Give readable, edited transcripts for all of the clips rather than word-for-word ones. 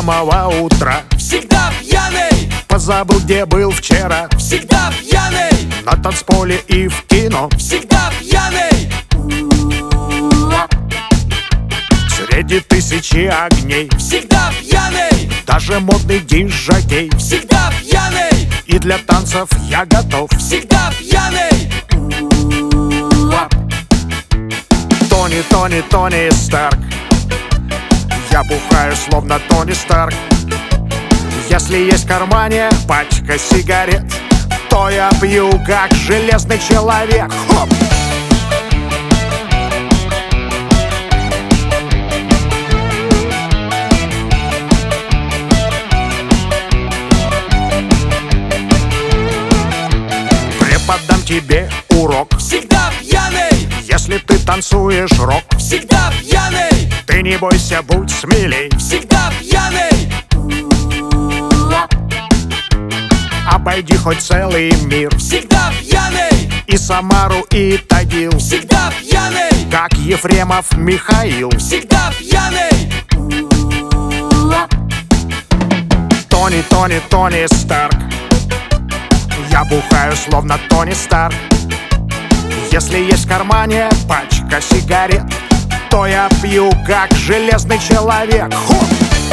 самого утра. Всегда пьяный, Позабыл, где был вчера. всегда пьяный, На танцполе и в кино. всегда пьяный, Среди тысячи огней. всегда пьяный, Даже модный дизжокей. всегда пьяный, И для танцев я готов. всегда пьяный, Тони, Тони, Тони Старк. Я бухаю, словно Тони Старк. Если есть в кармане пачка сигарет, то я пью, как железный человек. Хоп! Преподам тебе урок. всегда пьяный, Если ты танцуешь рок, всегда пьяный, ты не бойся, будь смелей. всегда пьяный, Обойди хоть целый мир. всегда пьяный, И Самару, и Тагил. всегда пьяный, Как Ефремов Михаил. всегда пьяный, Тони, Тони, Тони Старк. Я бухаю, словно Тони Старк. Если есть в кармане пачка сигарет, то я пью, как железный человек. Хоп!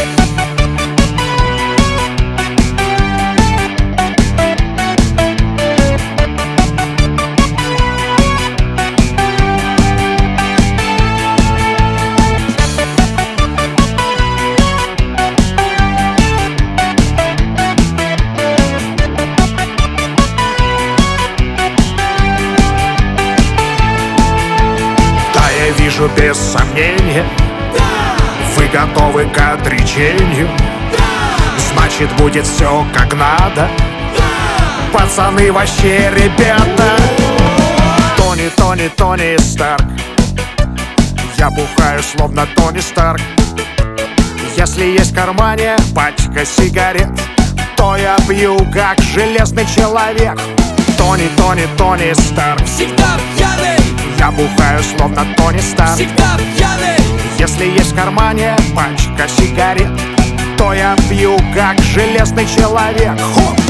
Я вижу без сомнения, вы готовы к отречению. Значит, будет все как надо. Пацаны вообще ребята. Тони, Тони, Тони Старк. Я бухаю, словно Тони Старк. Если есть в кармане пачка сигарет, то я пью, как железный человек. Тони, Тони, Тони Старк. всегда пьяный, Я бухаю, словно Тони Старк. всегда пьяный, Если есть в кармане пачка сигарет, то я пью, как железный человек. Хоп!